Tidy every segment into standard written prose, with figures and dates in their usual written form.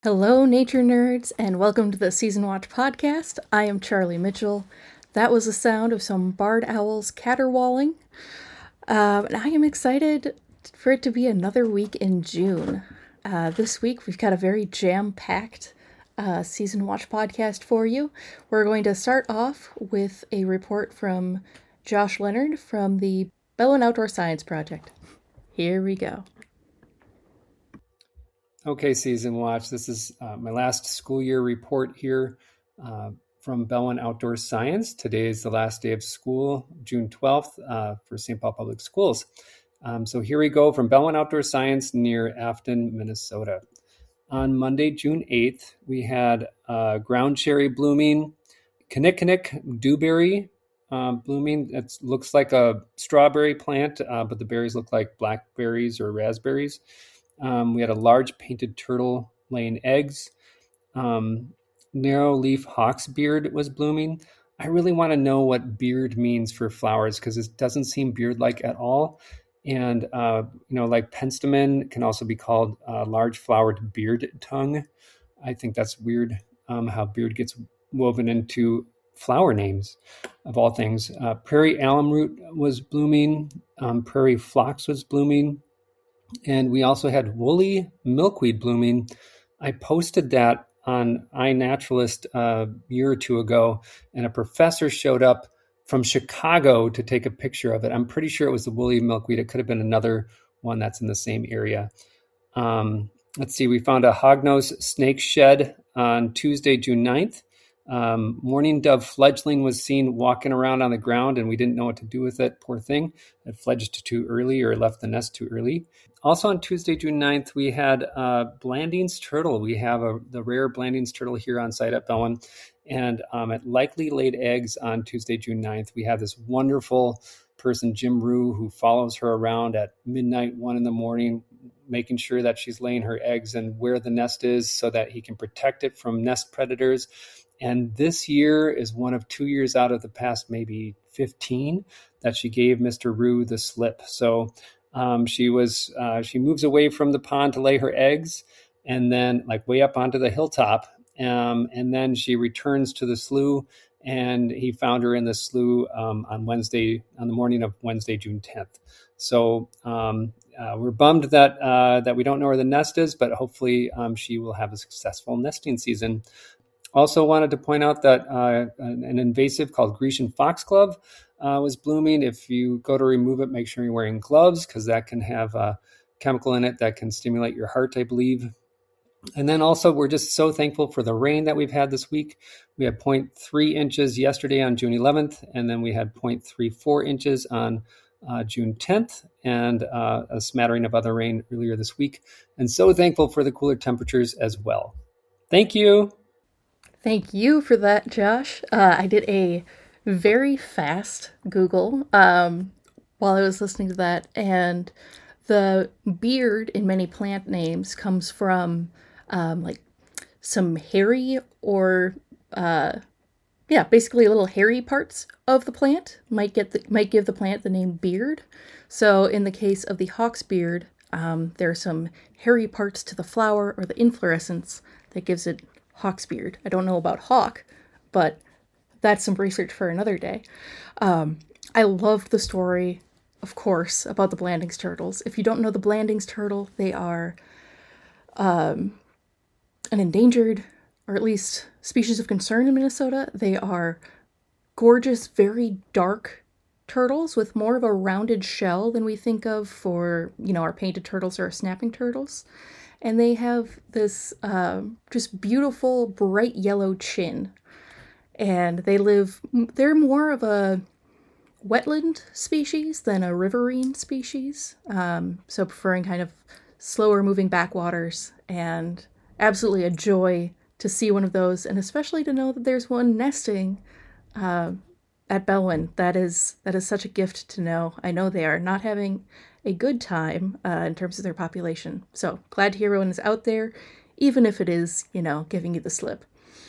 Hello, nature nerds, and welcome to the Season Watch podcast. I am Charlie Mitchell. That was the sound of some barred owls caterwauling. And I am excited for it to be another week in June. This week, we've got a very jam-packed Season Watch podcast for you. We're going to start off with a report from Josh Leonard from the Bellin Outdoor Science Project. Here we go. Okay, Season Watch. This is my last school year report here from Bellin Outdoor Science. Today is the last day of school, June 12th, for St. Paul Public Schools. So here we go from Bellin Outdoor Science near Afton, Minnesota. On Monday, June 8th, we had ground cherry blooming, Kinnikinnick dewberry blooming. It looks like a strawberry plant, but the berries look like blackberries or raspberries. We had a large painted turtle laying eggs. Narrow leaf hawksbeard was blooming. I really want to know what beard means for flowers because it doesn't seem beard-like at all. And, like penstemon can also be called large flowered beard tongue. I think that's weird how beard gets woven into flower names of all things. Prairie alum root was blooming. Prairie phlox was blooming. And we also had woolly milkweed blooming. I posted that on iNaturalist a year or two ago, and a professor showed up from Chicago to take a picture of it. I'm pretty sure it was the woolly milkweed. It could have been another one that's in the same area. Let's see, we found a hognose snake shed on Tuesday, June 9th. Mourning dove fledgling was seen walking around on the ground, and we didn't know what to do with it. Poor thing. It fledged too early or left the nest too early. Also on Tuesday, June 9th, we had Blanding's turtle. We have the rare Blanding's turtle here on site at Bellin, and it likely laid eggs on Tuesday, June 9th. We have this wonderful person, Jim Rue, who follows her around at midnight, 1 in the morning, making sure that she's laying her eggs and where the nest is so that he can protect it from nest predators. And this year is one of 2 years out of the past, maybe 15, that she gave Mr. Rue the slip. So she moves away from the pond to lay her eggs, and then like way up onto the hilltop. And then she returns to the slough, and he found her in the slough on the morning of Wednesday, June 10th. So we're bummed that we don't know where the nest is, but hopefully she will have a successful nesting season. Also wanted to point out that an invasive called Grecian foxglove was blooming. If you go to remove it, make sure you're wearing gloves because that can have a chemical in it that can stimulate your heart, I believe. And then also, we're just so thankful for the rain that we've had this week. We had 0.3 inches yesterday on June 11th, and then we had 0.34 inches on June 10th, and a smattering of other rain earlier this week. And so thankful for the cooler temperatures as well. Thank you. Thank you for that, Josh. I did a very fast Google while I was listening to that, and the beard in many plant names comes from like some hairy or basically little hairy parts of the plant might give the plant the name beard. So in the case of the hawksbeard, there are some hairy parts to the flower or the inflorescence that gives it hawksbeard. I don't know about hawk, but that's some research for another day. I loved the story, of course, about the Blanding's turtles. If you don't know the Blanding's turtle, they are an endangered, or at least species of concern in Minnesota. They are gorgeous, very dark turtles with more of a rounded shell than we think of for, our painted turtles or our snapping turtles. And they have this just beautiful, bright yellow chin. And they're more of a wetland species than a riverine species. So preferring kind of slower moving backwaters, and absolutely a joy to see one of those, and especially to know that there's one nesting at Bellin. That is such a gift to know. I know they are not having a good time in terms of their population. So glad to hear everyone is out there, even if it is, giving you the slip.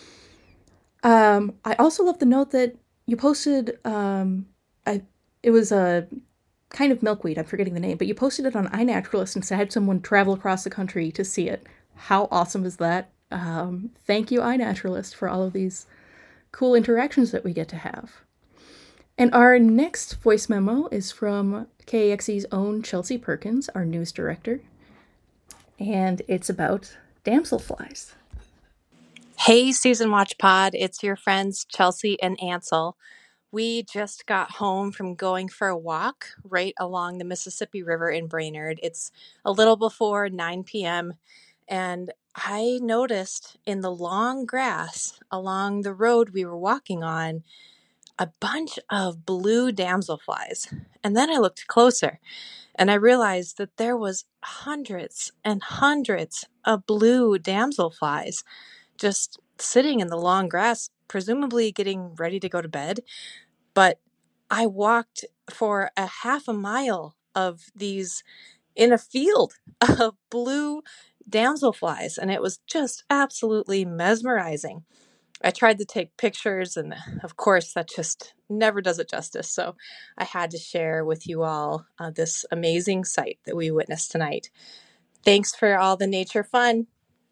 I also love the note that you posted. It was a kind of milkweed. I'm forgetting the name, but you posted it on iNaturalist and had someone travel across the country to see it. How awesome is that? Thank you, iNaturalist, for all of these cool interactions that we get to have. And our next voice memo is from KAXE's own Chelsea Perkins, our news director, and it's about damselflies. Hey, Season Watch Pod, it's your friends Chelsea and Ansel. We just got home from going for a walk right along the Mississippi River in Brainerd. It's a little before 9 p.m., and I noticed in the long grass along the road we were walking on a bunch of blue damselflies. And then I looked closer and I realized that there was hundreds and hundreds of blue damselflies just sitting in the long grass, presumably getting ready to go to bed. But I walked for a half a mile of these in a field of blue damselflies, and it was just absolutely mesmerizing. I tried to take pictures, and of course, that just never does it justice. So I had to share with you all this amazing sight that we witnessed tonight. Thanks for all the nature fun.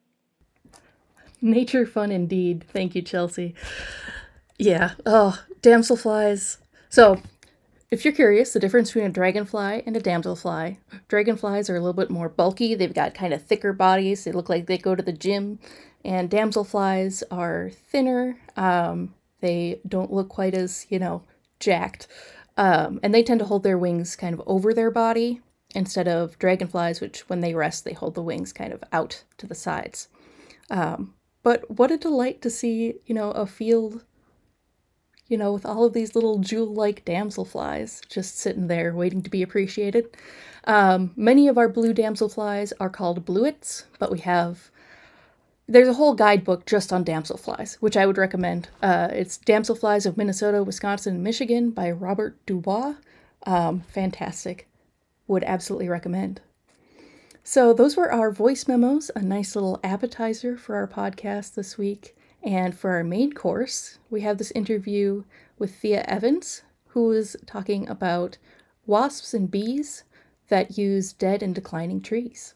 Nature fun indeed. Thank you, Chelsea. Yeah. Oh, damselflies. So, if you're curious, the difference between a dragonfly and a damselfly, dragonflies are a little bit more bulky. They've got kind of thicker bodies. They look like they go to the gym. And damselflies are thinner. They don't look quite as, jacked. And they tend to hold their wings kind of over their body instead of dragonflies, which when they rest, they hold the wings kind of out to the sides. But what a delight to see, a field, with all of these little jewel-like damselflies just sitting there waiting to be appreciated. Many of our blue damselflies are called bluets, but there's a whole guidebook just on damselflies, which I would recommend. It's Damselflies of Minnesota, Wisconsin, and Michigan by Robert Dubois. Fantastic. Would absolutely recommend. So those were our voice memos, a nice little appetizer for our podcast this week. And for our main course, we have this interview with Thea Evans, who is talking about wasps and bees that use dead and declining trees.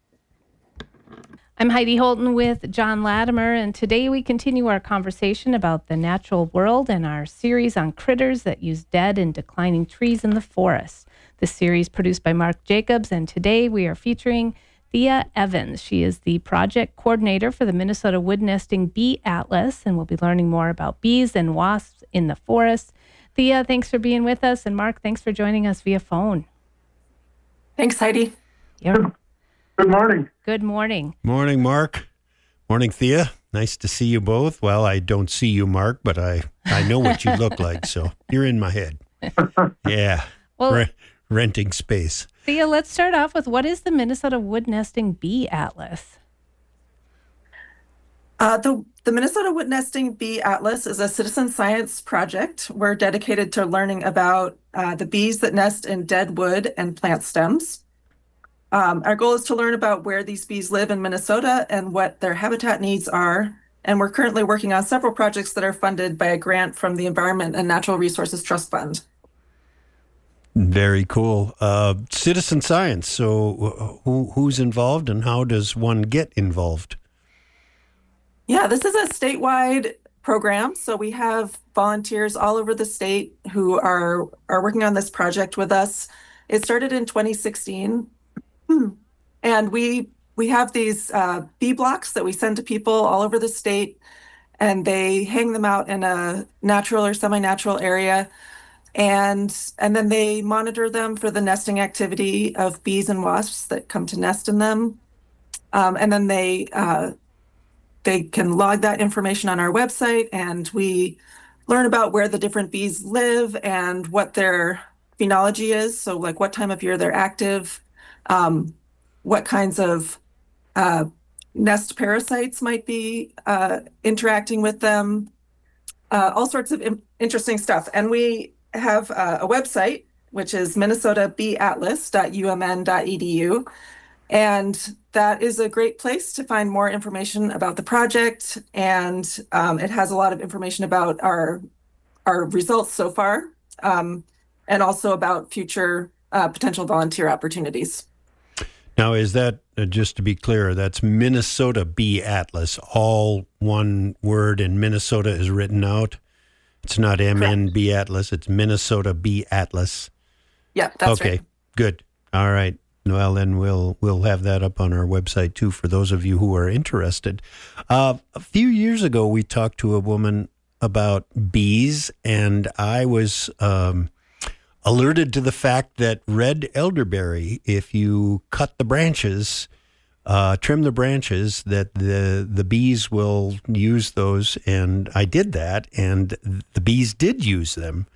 I'm Heidi Holton with John Latimer, and today we continue our conversation about the natural world and our series on critters that use dead and declining trees in the forest. This series produced by Mark Jacobs, and today we are featuring Thea Evans. She is the project coordinator for the Minnesota Wood Nesting Bee Atlas, and we'll be learning more about bees and wasps in the forest. Thea, thanks for being with us, and Mark, thanks for joining us via phone. Thanks, Heidi. Yeah. Good morning. Good morning. Morning, Mark. Morning, Thea. Nice to see you both. Well, I don't see you, Mark, but I know what you look like, so you're in my head. Yeah. Well, renting space. Thea, let's start off with, what is the Minnesota Wood Nesting Bee Atlas? The Minnesota Wood Nesting Bee Atlas is a citizen science project. We're dedicated to learning about the bees that nest in dead wood and plant stems. Our goal is to learn about where these bees live in Minnesota and what their habitat needs are. And we're currently working on several projects that are funded by a grant from the Environment and Natural Resources Trust Fund. Very cool. Citizen science. So who's involved and how does one get involved? Yeah, this is a statewide program. So we have volunteers all over the state who are working on this project with us. It started in 2016. And we have these bee blocks that we send to people all over the state, and they hang them out in a natural or semi-natural area. And then they monitor them for the nesting activity of bees and wasps that come to nest in them. And then they can log that information on our website, and we learn about where the different bees live and what their phenology is. So like what time of year they're active, what kinds of nest parasites might be interacting with them, all sorts of interesting stuff. And we have a website, which is minnesotabeeatlas.umn.edu. And that is a great place to find more information about the project. And it has a lot of information about our results so far, and also about future potential volunteer opportunities. Now, is that, just to be clear, that's Minnesota Bee Atlas, all one word, and Minnesota is written out? It's not MNB Atlas, it's Minnesota Bee Atlas. Yeah, that's okay, right. Good. All right. Well, then we'll have that up on our website, too, for those of you who are interested. A few years ago, we talked to a woman about bees, and I was alerted to the fact that red elderberry, if you cut the branches, trim the branches, that the bees will use those. And I did that, and the bees did use them.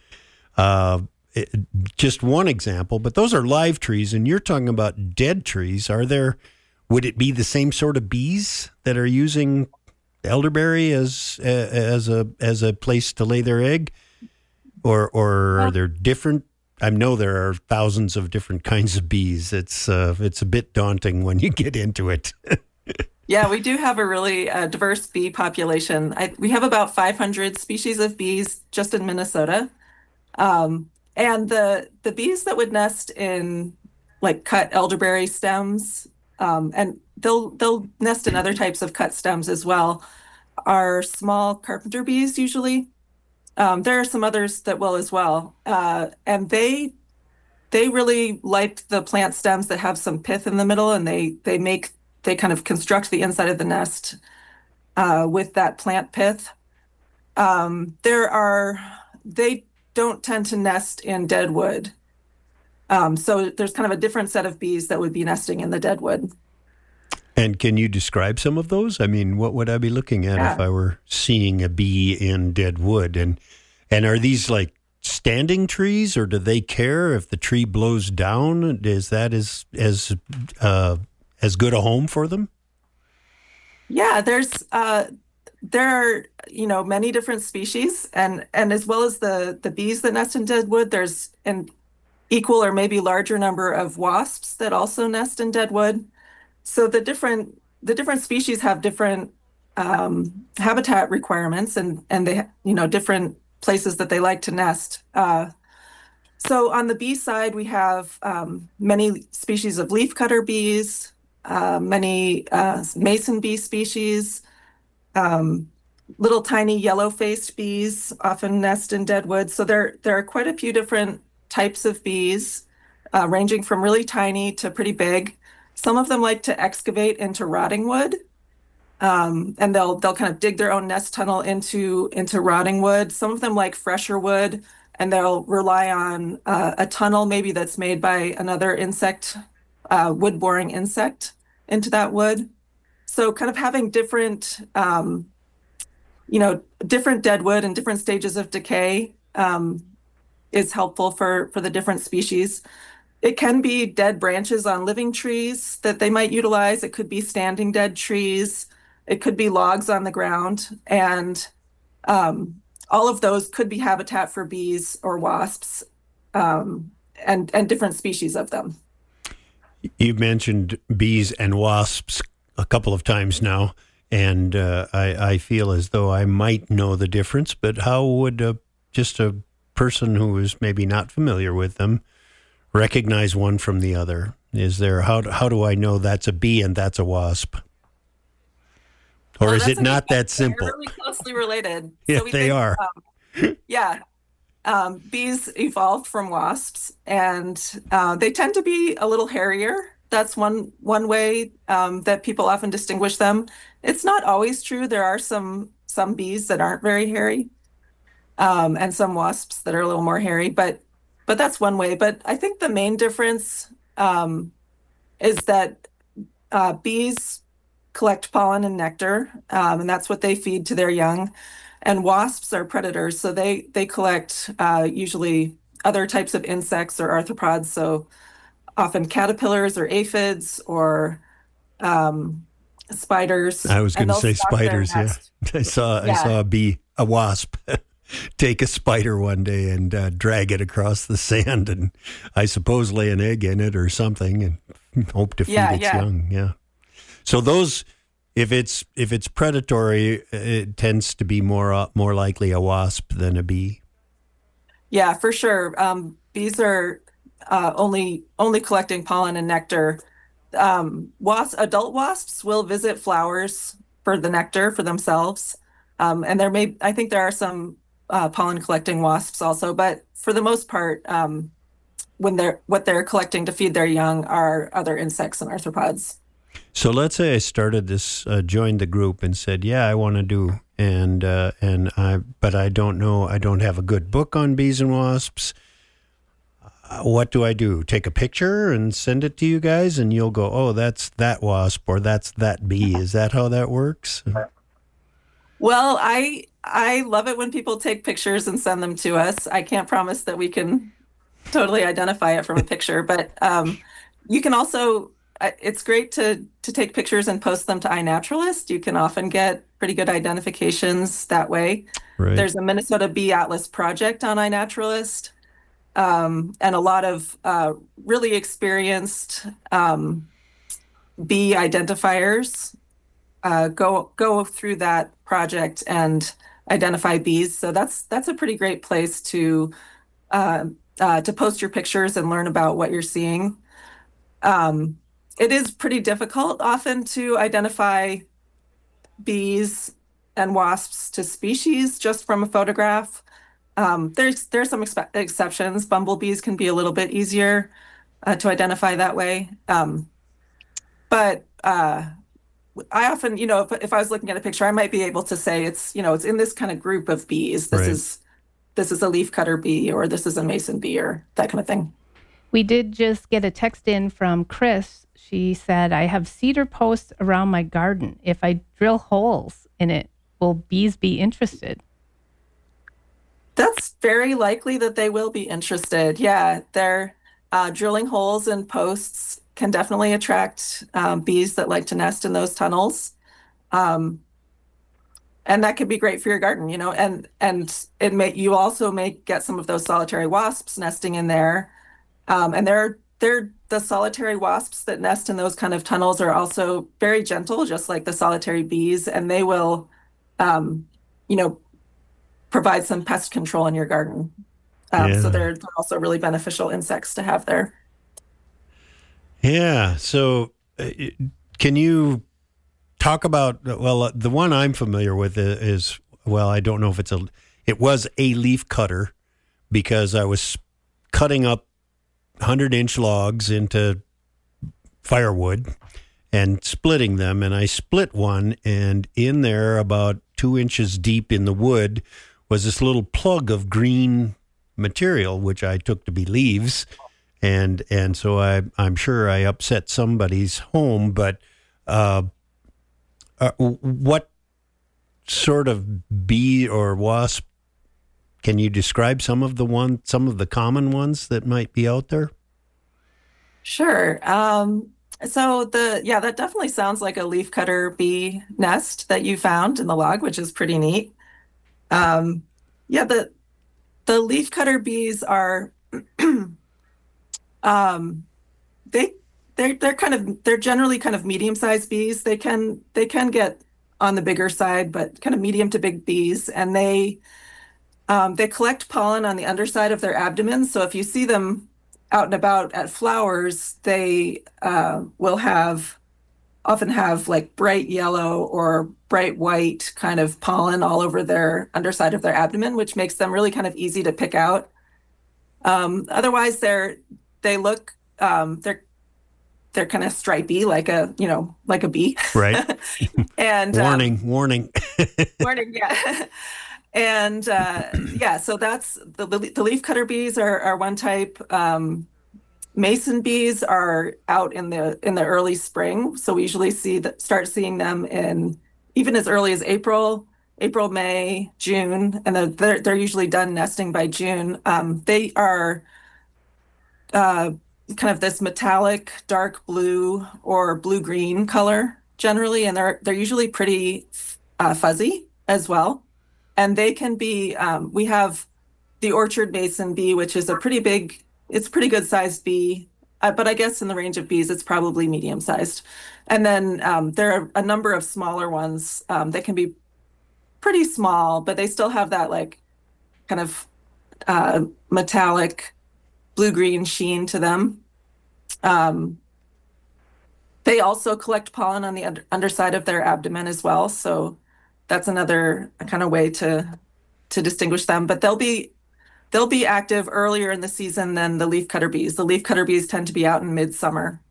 Just one example, but those are live trees, and you're talking about dead trees. Would it be the same sort of bees that are using elderberry as a place to lay their egg, or are there different? I know there are thousands of different kinds of bees. It's a bit daunting when you get into it. Yeah, we do have a really diverse bee population. We have about 500 species of bees just in Minnesota. And the bees that would nest in like cut elderberry stems, and they'll nest in other types of cut stems as well, are small carpenter bees usually. There are some others that will as well. And they really like the plant stems that have some pith in the middle, and they kind of construct the inside of the nest with that plant pith. They don't tend to nest in dead wood. So there's kind of a different set of bees that would be nesting in the dead wood. And can you describe some of those? I mean, what would I be looking at if I were seeing a bee in dead wood? And are these like standing trees, or do they care if the tree blows down? Is that as good a home for them? Yeah, there are many different species, and as well as the bees that nest in dead wood, there's an equal or maybe larger number of wasps that also nest in dead wood. So the different species have different habitat requirements, and they different places that they like to nest. So on the bee side, we have many species of leafcutter bees, many mason bee species, little tiny yellow-faced bees often nest in dead wood. So there are quite a few different types of bees, ranging from really tiny to pretty big. Some of them like to excavate into rotting wood, and they'll kind of dig their own nest tunnel into rotting wood. Some of them like fresher wood, and they'll rely on a tunnel maybe that's made by another insect, wood-boring insect into that wood. So kind of having different dead wood and different stages of decay is helpful for the different species. It can be dead branches on living trees that they might utilize. It could be standing dead trees. It could be logs on the ground. And all of those could be habitat for bees or wasps, and different species of them. You've mentioned bees and wasps a couple of times now, and I feel as though I might know the difference, but how would just a person who is maybe not familiar with them recognize one from the other? How do I know that's a bee and that's a wasp? Or is it not that simple? They're really closely related. Yeah, they are. Bees evolved from wasps, and they tend to be a little hairier. That's one way that people often distinguish them. It's not always true. There are some bees that aren't very hairy, and some wasps that are a little more hairy. But that's one way. But I think the main difference is that bees collect pollen and nectar, and that's what they feed to their young. And wasps are predators, so they collect usually other types of insects or arthropods, so often caterpillars or aphids or spiders. I was going to say spiders, yeah. I saw a wasp take a spider one day and drag it across the sand, and I suppose lay an egg in it or something and hope to feed its young. Yeah. So those, if it's predatory, it tends to be more likely a wasp than a bee. Yeah, for sure. Bees are only collecting pollen and nectar, Adult wasps will visit flowers for the nectar for themselves. And I think there are some pollen collecting wasps also, but for the most part, what they're collecting to feed their young are other insects and arthropods. So let's say I started this, joined the group, and said, "Yeah, I want to do," but I don't know. I don't have a good book on bees and wasps. What do I do? Take a picture and send it to you guys, and you'll go, "Oh, that's that wasp," or "That's that bee." Is that how that works? Well, I love it when people take pictures and send them to us. I can't promise that we can totally identify it from a picture, but you can also. It's great to take pictures and post them to iNaturalist. You can often get pretty good identifications that way. Right. There's a Minnesota Bee Atlas project on iNaturalist, and a lot of really experienced bee identifiers go through that project and identify bees. So that's a pretty great place to post your pictures and learn about what you're seeing. It is pretty difficult often to identify bees and wasps to species just from a photograph. There's some exceptions. Bumblebees can be a little bit easier to identify that way. But I often, if I was looking at a picture, I might be able to say it's in this kind of group of bees. This is a leafcutter bee, or this is a mason bee, or that kind of thing. We did just get a text in from Chris. She said, "I have cedar posts around my garden. If I drill holes in it, will bees be interested?" That's very likely that they will be interested. Yeah, they're drilling holes in posts can definitely attract bees that like to nest in those tunnels. And that could be great for your garden, and you also may get some of those solitary wasps nesting in there. And they're the solitary wasps that nest in those kind of tunnels are also very gentle, just like the solitary bees, and they will, provide some pest control in your garden. So they're also really beneficial insects to have there. Yeah. So can you talk about, the one I'm familiar with is, I don't know if it was a leaf cutter, because I was cutting up 100-inch logs into firewood and splitting them. And I split one, and in there, about 2 inches deep in the wood, was this little plug of green material, which I took to be leaves. And so I'm sure I upset somebody's home, but what sort of bee or wasp, can you describe some of the common ones that might be out there? Sure. So that definitely sounds like a leafcutter bee nest that you found in the log, which is pretty neat. The leafcutter bees are they're generally kind of medium-sized bees. They can get on the bigger side, but kind of medium to big bees, and they collect pollen on the underside of their abdomen. So if you see them out and about at flowers, they will often have like bright yellow or bright white kind of pollen all over their underside of their abdomen, which makes them really kind of easy to pick out. Otherwise, they're kind of stripy, like a bee. Right. And warning. Warning, yeah. And so that's the leafcutter bees are one type. Mason bees are out in the early spring, so we usually start seeing them in even as early as April, May, June, and they're usually done nesting by June. They are kind of this metallic dark blue or blue-green color generally, and they're usually pretty fuzzy as well. And they can be, we have the orchard mason bee, which is pretty good sized bee, but I guess in the range of bees, it's probably medium sized. And then there are a number of smaller ones that can be pretty small, but they still have that like kind of metallic blue-green sheen to them. They also collect pollen on the underside of their abdomen as well. So that's another kind of way to distinguish them. But they'll be active earlier in the season than the leafcutter bees. The leafcutter bees tend to be out in midsummer.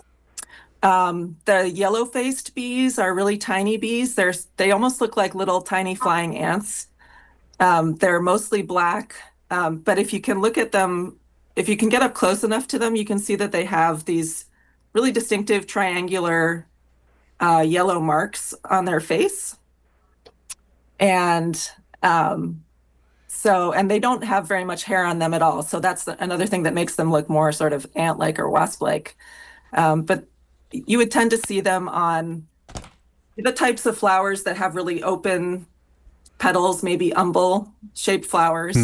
The yellow-faced bees are really tiny bees. They almost look like little tiny flying ants. They're mostly black, but if you can look at them, if you can get up close enough to them, you can see that they have these really distinctive triangular yellow marks on their face. And and they don't have very much hair on them at all. So that's another thing that makes them look more sort of ant-like or wasp-like. But you would tend to see them on the types of flowers that have really open petals, maybe umbel-shaped flowers.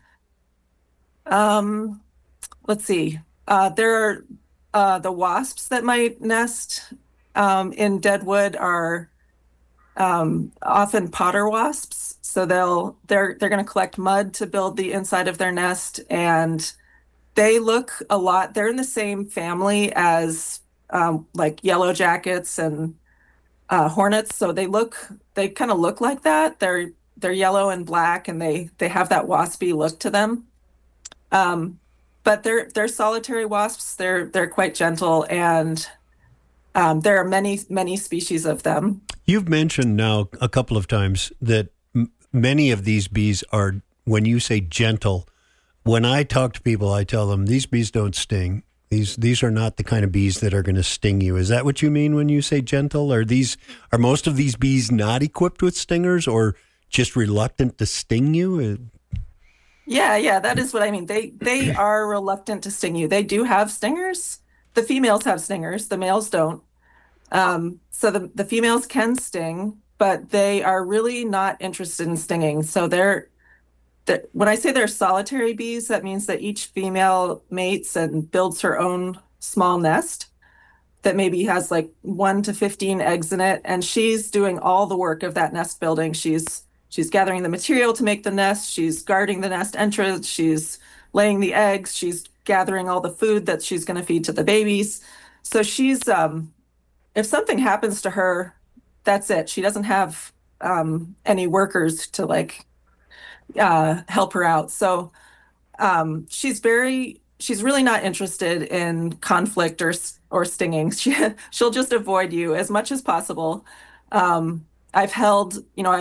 Let's see. There are the wasps that might nest in deadwood are often potter wasps. So they're going to collect mud to build the inside of their nest, and they look a lot. They're in the same family as like yellow jackets and hornets. So they kind of look like that. They're yellow and black, and they have that waspy look to them. But they're solitary wasps. They're quite gentle, and there are many species of them. You've mentioned now a couple of times that many of these bees are, when you say gentle, when I talk to people, I tell them these bees don't sting. These are not the kind of bees that are going to sting you. Is that what you mean when you say gentle? Are most of these bees not equipped with stingers, or just reluctant to sting you? Yeah, that is what I mean. They are reluctant to sting you. They do have stingers. The females have stingers. The males don't. So the females can sting, but they are really not interested in stinging. So when I say they're solitary bees, that means that each female mates and builds her own small nest that maybe has like 1 to 15 eggs in it. And she's doing all the work of that nest building. She's gathering the material to make the nest. She's guarding the nest entrance. She's laying the eggs. She's gathering all the food that she's going to feed to the babies. So she's, if something happens to her, that's it. She doesn't have any workers to help her out. So she's really not interested in conflict or stinging. She'll just avoid you as much as possible. I've held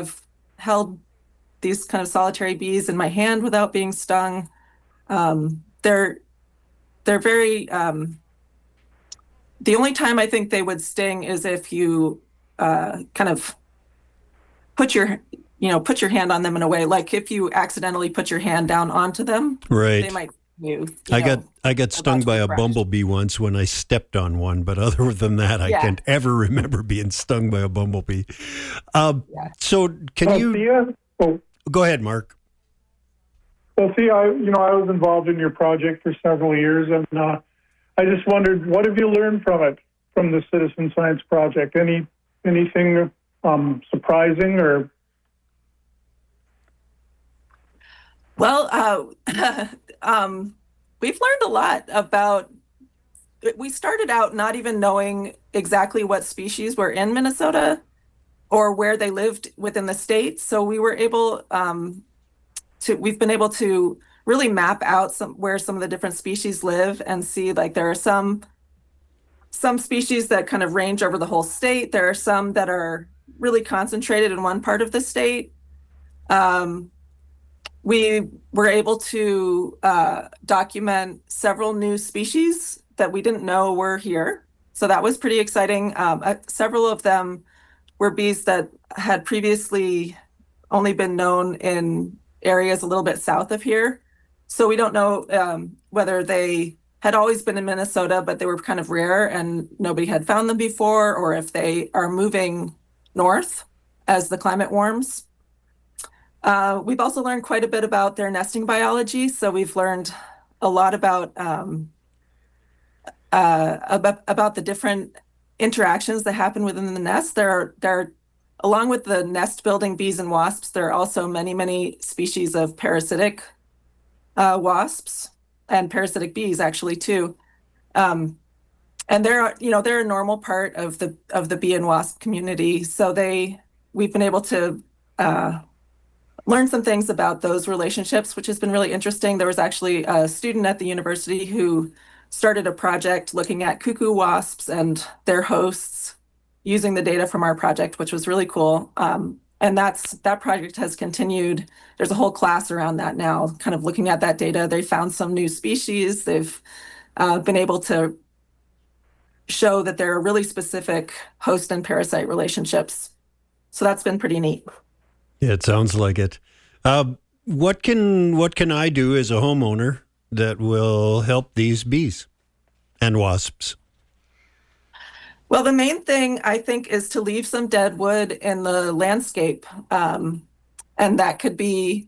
these kind of solitary bees in my hand without being stung. They're very, the only time I think they would sting is if you kind of put your hand on them in a way, like if you accidentally put your hand down onto them, right? They might I got stung by a bumblebee once when I stepped on one, but other than that, I can't ever remember being stung by a bumblebee. So can you go ahead, Mark? Well, see, I was involved in your project for several years, and I just wondered, what have you learned from it, from the Citizen Science Project? Anything surprising or? Well, we've learned a lot about. We started out not even knowing exactly what species were in Minnesota or where they lived within the state. So we were able we've been able to really map out where some of the different species live and see, like, there are some species that kind of range over the whole state. There are some that are really concentrated in one part of the state. We were able to document several new species that we didn't know were here. So that was pretty exciting. Several of them were bees that had previously only been known in areas a little bit south of here. So we don't know whether they had always been in Minnesota, but they were kind of rare and nobody had found them before, or if they are moving north as the climate warms. We've also learned quite a bit about their nesting biology. So we've learned a lot about the different interactions that happen within the nest. There are, along with the nest building bees and wasps, there are also many species of parasitic wasps and parasitic bees actually too. And and they're a normal part of the bee and wasp community. So we've been able to learn some things about those relationships, which has been really interesting. There was actually a student at the university who started a project looking at cuckoo wasps and their hosts using the data from our project, which was really cool. And that project has continued. There's a whole class around that now, kind of looking at that data. They found some new species. They've been able to show that there are really specific host and parasite relationships. So that's been pretty neat. Yeah, it sounds like it. What can I do as a homeowner that will help these bees and wasps? Well, the main thing I think is to leave some dead wood in the landscape. And that could be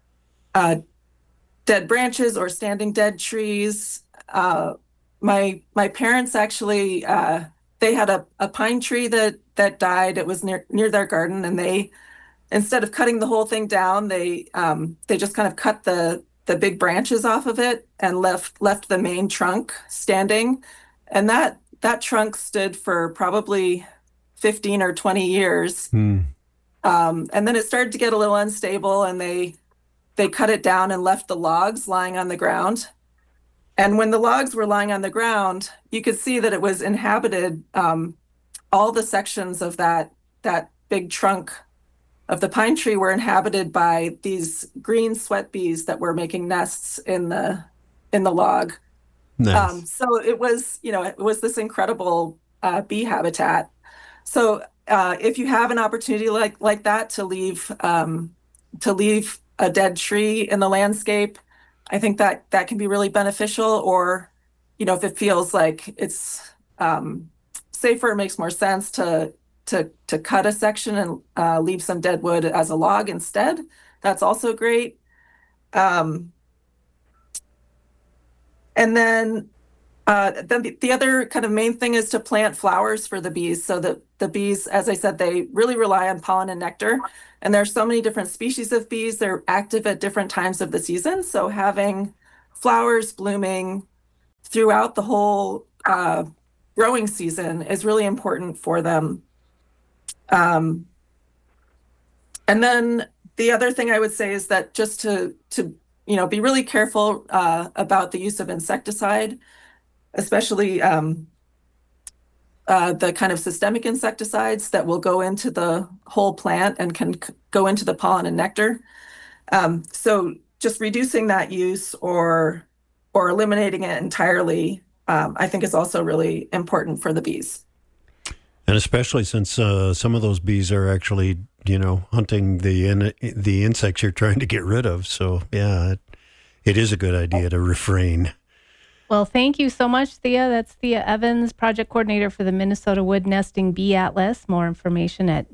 dead branches or standing dead trees. My parents actually, they had a pine tree that died. It was near their garden, and they, instead of cutting the whole thing down, they just kind of cut the big branches off of it and left the main trunk standing. And that trunk stood for probably 15 or 20 years. And then it started to get a little unstable, and they cut it down and left the logs lying on the ground. And when the logs were lying on the ground, you could see that it was inhabited. All the sections of that big trunk of the pine tree were inhabited by these green sweat bees that were making nests in the log. Nice. So it was this incredible bee habitat. So if you have an opportunity like that to leave a dead tree in the landscape, I think that can be really beneficial. Or, if it feels like it's safer, it makes more sense to cut a section and leave some dead wood as a log instead. That's also great. And then the other kind of main thing is to plant flowers for the bees. So that the bees, as I said, they really rely on pollen and nectar. And there's so many different species of bees. They're active at different times of the season. So having flowers blooming throughout the whole growing season is really important for them. And then the other thing I would say is that just to be really careful about the use of insecticide, especially the kind of systemic insecticides that will go into the whole plant and can go into the pollen and nectar. So just reducing that use or eliminating it entirely, I think is also really important for the bees. And especially since some of those bees are actually, hunting the insects you're trying to get rid of. So, yeah, it is a good idea to refrain. Well, thank you so much, Thea. That's Thea Evans, project coordinator for the Minnesota Wood Nesting Bee Atlas. More information at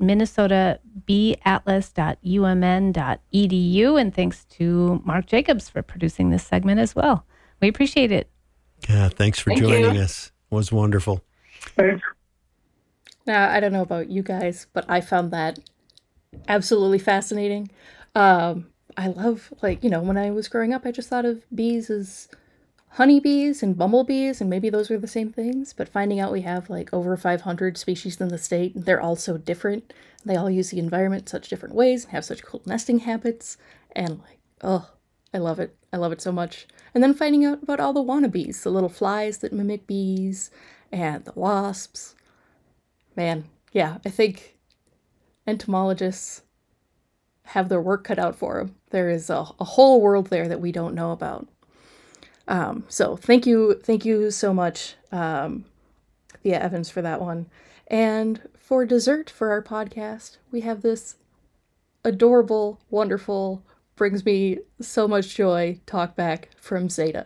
minnesotabeeatlas.umn.edu. And thanks to Mark Jacobs for producing this segment as well. We appreciate it. Yeah, thanks for joining us. It was wonderful. Thanks. Now, I don't know about you guys, but I found that absolutely fascinating. I love, when I was growing up, I just thought of bees as honeybees and bumblebees, and maybe those were the same things, but finding out we have over 500 species in the state, they're all so different. They all use the environment in such different ways and have such cool nesting habits, and I love it. I love it so much. And then finding out about all the wannabes, the little flies that mimic bees, and the wasps. Man, yeah, I think entomologists have their work cut out for them. There is a whole world there that we don't know about. So thank you so much, Thea Evans, for that one. And for dessert for our podcast, we have this adorable, wonderful, brings me so much joy talkback from Zeta.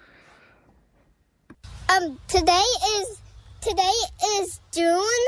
Today is June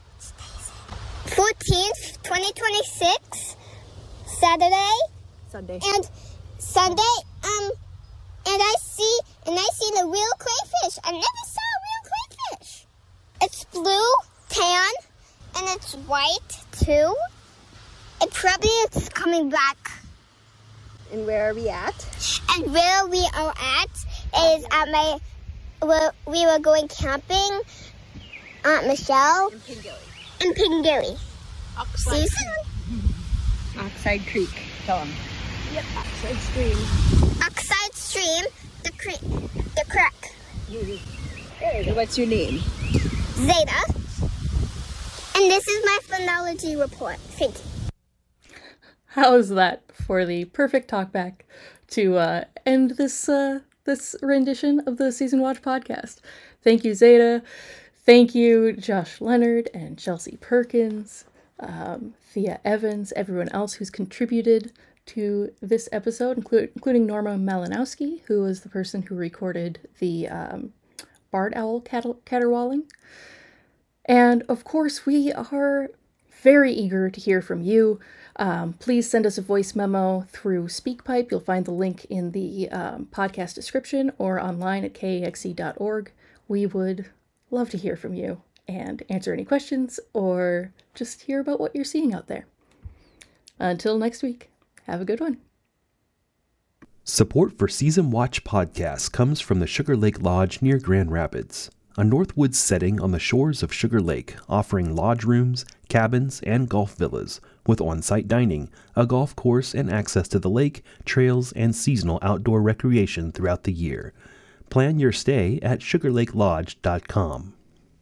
14th, 2026, Sunday. And Sunday, and I see the real crayfish. I never saw a real crayfish. It's blue, tan, and it's white too. It probably is coming back. And where are we at? And where we are at is at my we were going camping. Aunt Michelle. In Pingilly. See you soon. Oxide Creek. Tell them. Yep, Oxide Stream. Oxide Stream, the creek. Hey, what's your name? Zeta. And this is my phonology report. Thank you. How's that for the perfect talkback to end this rendition of the Season Watch podcast? Thank you, Zeta. Thank you, Josh Leonard and Chelsea Perkins, Thea Evans, everyone else who's contributed to this episode, including Norma Malinowski, who was the person who recorded the barred owl caterwauling. And of course, we are very eager to hear from you. Please send us a voice memo through SpeakPipe. You'll find the link in the podcast description or online at kaxe.org. We would love to hear from you and answer any questions or just hear about what you're seeing out there. Until next week, have a good one. Support for Season Watch Podcast comes from the Sugar Lake Lodge near Grand Rapids, a Northwoods setting on the shores of Sugar Lake, offering lodge rooms, cabins, and golf villas with on-site dining, a golf course, and access to the lake, trails, and seasonal outdoor recreation throughout the year. Plan your stay at sugarlakelodge.com.